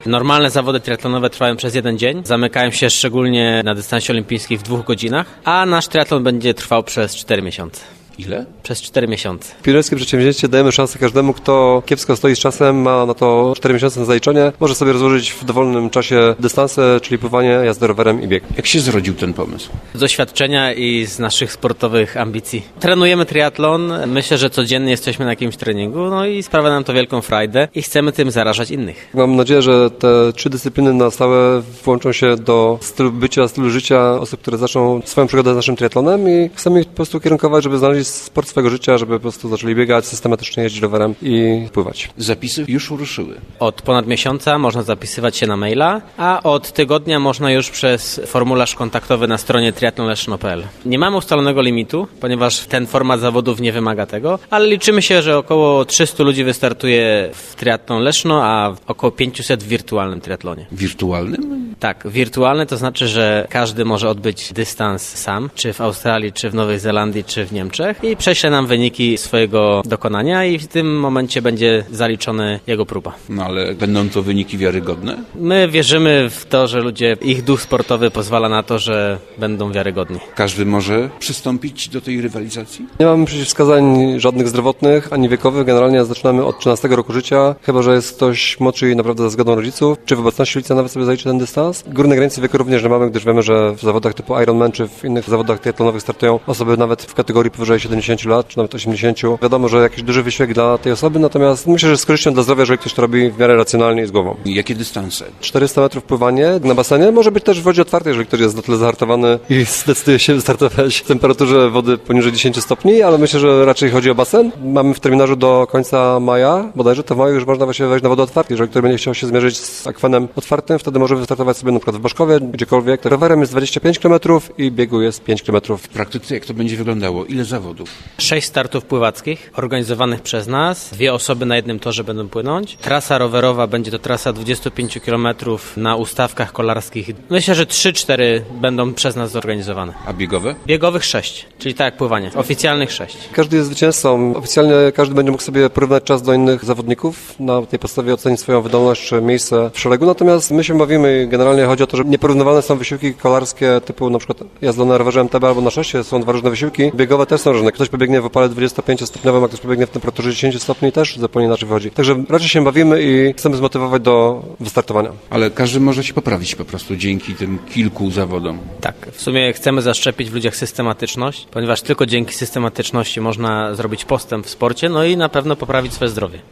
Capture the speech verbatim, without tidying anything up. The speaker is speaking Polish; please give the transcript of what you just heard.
Normalne zawody triatlonowe trwają przez jeden dzień, zamykają się szczególnie na dystansie olimpijskim w dwóch godzinach, a nasz triatlon będzie trwał przez cztery miesiące. Ile? Przez cztery miesiące. Pionierskie przedsięwzięcie, dajemy szansę każdemu, kto kiepsko stoi z czasem, ma na to cztery miesiące na zaliczenie, może sobie rozłożyć w dowolnym czasie dystanse, czyli pływanie, jazdę rowerem i bieg. Jak się zrodził ten pomysł? Z doświadczenia i z naszych sportowych ambicji. Trenujemy triatlon, myślę, że codziennie jesteśmy na jakimś treningu, no i sprawia nam to wielką frajdę i chcemy tym zarażać innych. Mam nadzieję, że te trzy dyscypliny na stałe włączą się do stylu bycia, stylu życia osób, które zaczną swoją przygodę z naszym triatlonem i chcemy ich po prostu kierunkować, żeby znaleźć sport swojego życia, żeby po prostu zaczęli biegać, systematycznie jeździć rowerem i pływać. Zapisy już ruszyły. Od ponad miesiąca można zapisywać się na maila, a od tygodnia można już przez formularz kontaktowy na stronie triathlon leszno kropka p l. Nie mamy ustalonego limitu, ponieważ ten format zawodów nie wymaga tego, ale liczymy się, że około trzystu ludzi wystartuje w triatlon Leszno, a około pięćset w wirtualnym triatlonie. Wirtualnym? Tak, wirtualny to znaczy, że każdy może odbyć dystans sam, czy w Australii, czy w Nowej Zelandii, czy w Niemczech i prześle nam wyniki swojego dokonania i w tym momencie będzie zaliczony jego próba. No ale będą to wyniki wiarygodne? My wierzymy w to, że ludzie, ich duch sportowy pozwala na to, że będą wiarygodni. Każdy może przystąpić do tej rywalizacji? Nie mamy przeciwwskazań żadnych zdrowotnych, ani wiekowych. Generalnie zaczynamy od trzynastego roku życia, chyba że jest ktoś młodszy i naprawdę za zgodą rodziców, czy w obecności rodzica nawet sobie zaliczy ten dystans. Górnej granicy wieku również nie mamy, gdyż wiemy, że w zawodach typu Ironman, czy w innych zawodach triatlonowych startują osoby nawet w kategorii powyżej siedemdziesięciu lat, czy nawet osiemdziesięciu. Wiadomo, że jakiś duży wysiłek dla tej osoby, natomiast myślę, że z korzyścią dla zdrowia, jeżeli ktoś to robi w miarę racjonalnie i z głową. Jakie dystanse? czterysta metrów pływanie na basenie, może być też w wodzie otwartej, jeżeli ktoś jest na tyle zahartowany i zdecyduje się wystartować w temperaturze wody poniżej dziesięciu stopni, ale myślę, że raczej chodzi o basen. Mamy w terminarzu do końca maja, bodajże to w maju już można właśnie wejść na wodę otwartą. Jeżeli ktoś będzie chciał się zmierzyć z akwenem otwartym, wtedy może wystartować sobie na przykład w Boszkowie, gdziekolwiek. Rowerem jest dwadzieścia pięć kilometrów i biegu jest pięć kilometrów. W praktyce jak to będzie wyglądało? Ile zawodów? Sześć startów pływackich organizowanych przez nas. Dwie osoby na jednym torze będą płynąć. Trasa rowerowa będzie to trasa dwadzieścia pięć kilometrów na ustawkach kolarskich. Myślę, że trzy cztery będą przez nas zorganizowane. A biegowe? Biegowych sześć, czyli tak jak pływanie. Oficjalnych sześć. Każdy jest zwycięzcą. Oficjalnie każdy będzie mógł sobie porównać czas do innych zawodników. Na tej podstawie ocenić swoją wydolność czy miejsce w szeregu. Natomiast my się bawimy i generalnie chodzi o to, że nieporównywane są wysiłki kolarskie typu na przykład jazda na rowerze M T B albo na szeście. Są dwa różne wysiłki. Biegowe też są różne. Ktoś pobiegnie w opale dwudziestopięciostopniowym, a ktoś pobiegnie w temperaturze dziesięciu stopni, też zupełnie inaczej wychodzi. Także raczej się bawimy i chcemy zmotywować do wystartowania. Ale każdy może się poprawić po prostu dzięki tym kilku zawodom. Tak, w sumie chcemy zaszczepić w ludziach systematyczność, ponieważ tylko dzięki systematyczności można zrobić postęp w sporcie, no i na pewno poprawić swoje zdrowie.